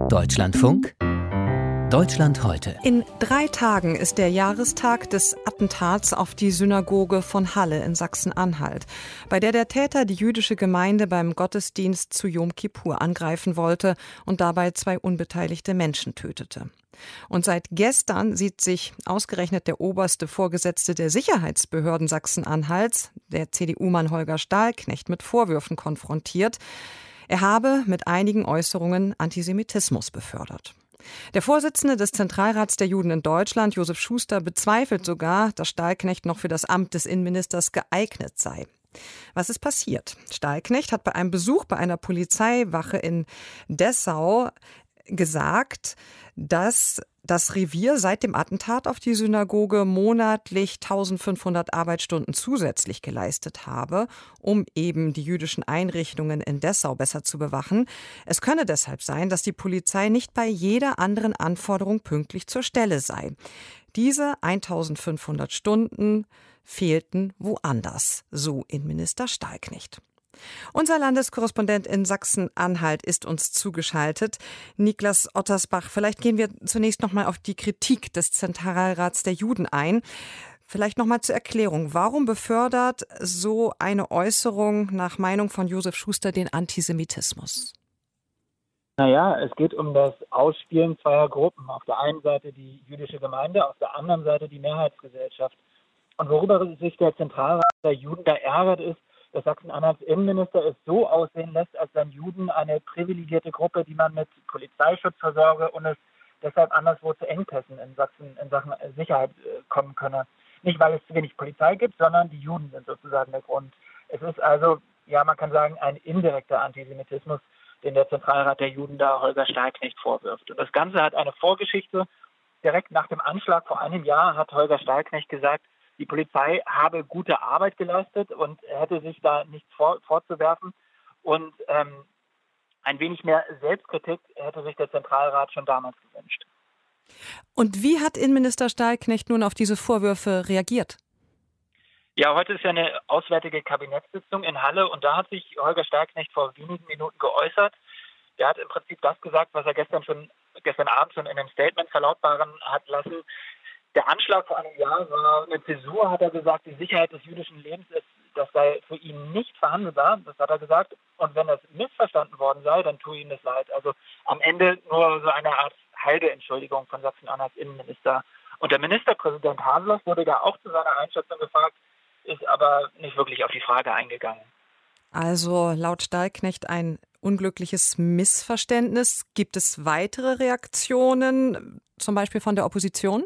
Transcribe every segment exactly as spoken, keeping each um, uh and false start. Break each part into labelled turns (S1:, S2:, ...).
S1: Deutschlandfunk Deutschland heute.
S2: In drei Tagen ist der Jahrestag des Attentats auf die Synagoge von Halle in Sachsen-Anhalt, bei der der Täter die jüdische Gemeinde beim Gottesdienst zu Jom Kippur angreifen wollte und dabei zwei unbeteiligte Menschen tötete. Und seit gestern sieht sich ausgerechnet der oberste Vorgesetzte der Sicherheitsbehörden Sachsen-Anhalts, der C D U-Mann Holger Stahlknecht, mit Vorwürfen konfrontiert. Er habe mit einigen Äußerungen Antisemitismus befördert. Der Vorsitzende des Zentralrats der Juden in Deutschland, Josef Schuster, bezweifelt sogar, dass Stahlknecht noch für das Amt des Innenministers geeignet sei. Was ist passiert? Stahlknecht hat bei einem Besuch bei einer Polizeiwache in Dessau gesagt, dass das Revier seit dem Attentat auf die Synagoge monatlich eintausendfünfhundert Arbeitsstunden zusätzlich geleistet habe, um eben die jüdischen Einrichtungen in Dessau besser zu bewachen. Es könne deshalb sein, dass die Polizei nicht bei jeder anderen Anforderung pünktlich zur Stelle sei. Diese eintausendfünfhundert Stunden fehlten woanders, so Innenminister Stahlknecht. Unser Landeskorrespondent in Sachsen-Anhalt ist uns zugeschaltet. Niklas Ottersbach, vielleicht gehen wir zunächst noch mal auf die Kritik des Zentralrats der Juden ein. Vielleicht noch mal zur Erklärung. Warum befördert so eine Äußerung nach Meinung von Josef Schuster den Antisemitismus?
S3: Naja, es geht um das Ausspielen zweier Gruppen. Auf der einen Seite die jüdische Gemeinde, auf der anderen Seite die Mehrheitsgesellschaft. Und worüber sich der Zentralrat der Juden da ärgert, ist, dass Sachsen-Anhalts Innenminister es so aussehen lässt, als seien Juden eine privilegierte Gruppe, die man mit Polizeischutz versorge und es deshalb anderswo zu Engpässen in Sachsen in Sachen Sicherheit äh, kommen könne. Nicht, weil es zu wenig Polizei gibt, sondern die Juden sind sozusagen der Grund. Es ist also, ja, man kann sagen, ein indirekter Antisemitismus, den der Zentralrat der Juden da Holger Stahlknecht vorwirft. Und das Ganze hat eine Vorgeschichte. Direkt nach dem Anschlag vor einem Jahr hat Holger Stahlknecht gesagt, die Polizei habe gute Arbeit geleistet und hätte sich da nichts vor, vorzuwerfen. Und ähm, ein wenig mehr Selbstkritik hätte sich der Zentralrat schon damals gewünscht.
S2: Und wie hat Innenminister Stahlknecht nun auf diese Vorwürfe reagiert?
S3: Ja, heute ist ja eine auswärtige Kabinettssitzung in Halle und da hat sich Holger Stahlknecht vor wenigen Minuten geäußert. Er hat im Prinzip das gesagt, was er gestern schon gestern Abend schon in einem Statement verlautbaren hat lassen. Der Anschlag vor einem Jahr war eine Zäsur, hat er gesagt. Die Sicherheit des jüdischen Lebens ist, das sei für ihn nicht verhandelbar. Das hat er gesagt. Und wenn das missverstanden worden sei, dann tue ihm das leid. Also am Ende nur so eine Art halbe Entschuldigung von Sachsen-Anhalts Innenminister. Und der Ministerpräsident Haseloff wurde da auch zu seiner Einschätzung gefragt, ist aber nicht wirklich auf die Frage eingegangen.
S2: Also laut Stahlknecht ein unglückliches Missverständnis. Gibt es weitere Reaktionen, zum Beispiel von der Opposition?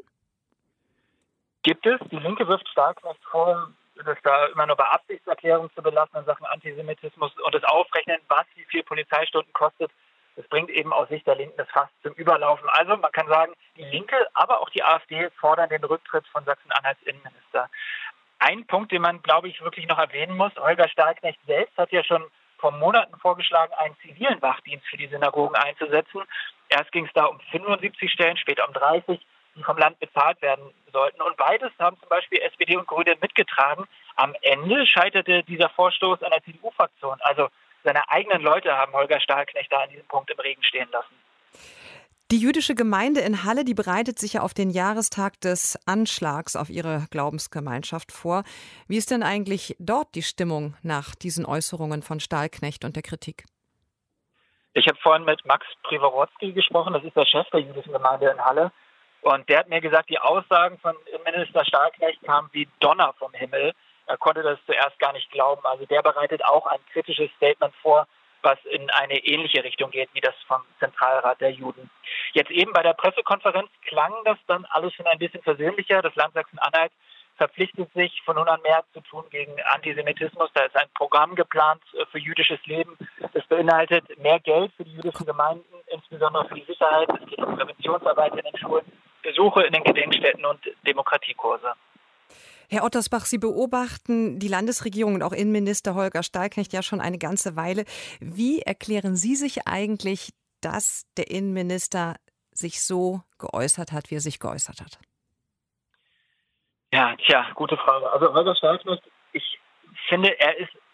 S3: Gibt es. Die Linke wirft Stahlknecht vor, das da immer nur bei Absichtserklärungen zu belassen in Sachen Antisemitismus und das Aufrechnen, was wie viel Polizeistunden kostet. Das bringt eben aus Sicht der Linken das fast zum Überlaufen. Also man kann sagen, die Linke, aber auch die AfD fordern den Rücktritt von Sachsen-Anhalts Innenminister. Ein Punkt, den man, glaube ich, wirklich noch erwähnen muss, Holger Stahlknecht selbst hat ja schon vor Monaten vorgeschlagen, einen zivilen Wachdienst für die Synagogen einzusetzen. Erst ging es da um fünfundsiebzig Stellen, später um dreißig, die vom Land bezahlt werden sollten. Und beides haben zum Beispiel S P D und Grüne mitgetragen. Am Ende scheiterte dieser Vorstoß an der C D U-Fraktion. Also seine eigenen Leute haben Holger Stahlknecht da an diesem Punkt im Regen stehen lassen.
S2: Die jüdische Gemeinde in Halle, die bereitet sich ja auf den Jahrestag des Anschlags auf ihre Glaubensgemeinschaft vor. Wie ist denn eigentlich dort die Stimmung nach diesen Äußerungen von Stahlknecht und der Kritik?
S3: Ich habe vorhin mit Max Privorotsky gesprochen, das ist der Chef der jüdischen Gemeinde in Halle. Und der hat mir gesagt, die Aussagen von Innenminister Stahlknecht kamen wie Donner vom Himmel. Er konnte das zuerst gar nicht glauben. Also der bereitet auch ein kritisches Statement vor, was in eine ähnliche Richtung geht wie das vom Zentralrat der Juden. Jetzt eben bei der Pressekonferenz klang das dann alles schon ein bisschen versöhnlicher. Das Land Sachsen-Anhalt verpflichtet sich, von nun an mehr zu tun gegen Antisemitismus. Da ist ein Programm geplant für jüdisches Leben. Das beinhaltet mehr Geld für die jüdischen Gemeinden, insbesondere für die Sicherheit. Es geht um Präventionsarbeit in den Schulen, Besuche in den Gedenkstätten und Demokratiekurse.
S2: Herr Ottersbach, Sie beobachten die Landesregierung und auch Innenminister Holger Stahlknecht ja schon eine ganze Weile. Wie erklären Sie sich eigentlich, dass der Innenminister sich so geäußert hat, wie er sich geäußert hat?
S3: Ja, tja, gute Frage. Also Holger Stahlknecht, ich finde, er ist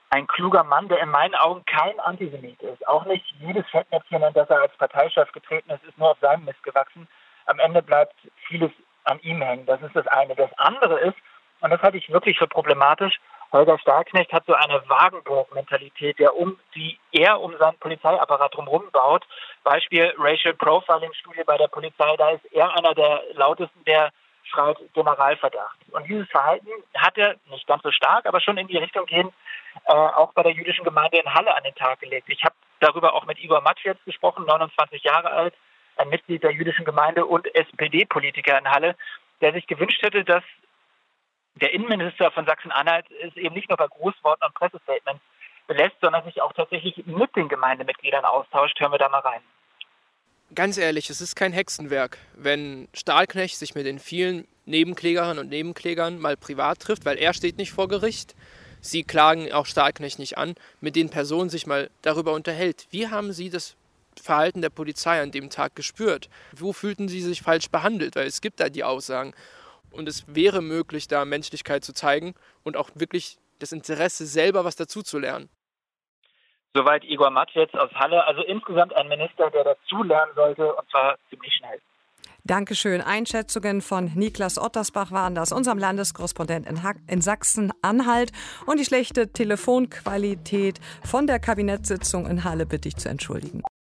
S3: ein kluger Mann, der in meinen Augen kein Antisemit ist. Auch nicht jedes Fettnäpfchen, in das er als Parteichef getreten ist, ist nur auf seinem Mist gewachsen. Am Ende bleibt vieles an ihm hängen. Das ist das eine. Das andere ist, und das halte ich wirklich für problematisch, Holger Stahlknecht hat so eine Wagenburg-Mentalität, der um die er um seinen Polizeiapparat drumherum baut. Beispiel Racial Profiling-Studie bei der Polizei, da ist er einer der lautesten, der schreit Generalverdacht. Und dieses Verhalten hat er nicht ganz so stark, aber schon in die Richtung gehend äh, auch bei der jüdischen Gemeinde in Halle an den Tag gelegt. Ich habe darüber auch mit Igor Matschwitz gesprochen, neunundzwanzig Jahre alt, ein Mitglied der jüdischen Gemeinde und S P D-Politiker in Halle, der sich gewünscht hätte, dass der Innenminister von Sachsen-Anhalt es eben nicht nur bei Großworten und Pressestatements belässt, sondern sich auch tatsächlich mit den Gemeindemitgliedern austauscht. Hören wir da mal rein.
S4: Ganz ehrlich, es ist kein Hexenwerk, wenn Stahlknecht sich mit den vielen Nebenklägerinnen und Nebenklägern mal privat trifft, weil er steht nicht vor Gericht. Sie klagen auch Stahlknecht nicht an, mit den Personen sich mal darüber unterhält. Wie haben Sie das Verhalten der Polizei an dem Tag gespürt? Wo fühlten Sie sich falsch behandelt? Weil es gibt da die Aussagen. Und es wäre möglich, da Menschlichkeit zu zeigen und auch wirklich das Interesse, selber was dazu zu lernen.
S3: Soweit Igor Matschwitz aus Halle. Also insgesamt ein Minister, der dazu lernen sollte, und zwar ziemlich schnell.
S2: Dankeschön. Einschätzungen von Niklas Ottersbach waren das, unserem Landeskorrespondent in, in Sachsen-Anhalt. Und die schlechte Telefonqualität von der Kabinettssitzung in Halle bitte ich zu entschuldigen.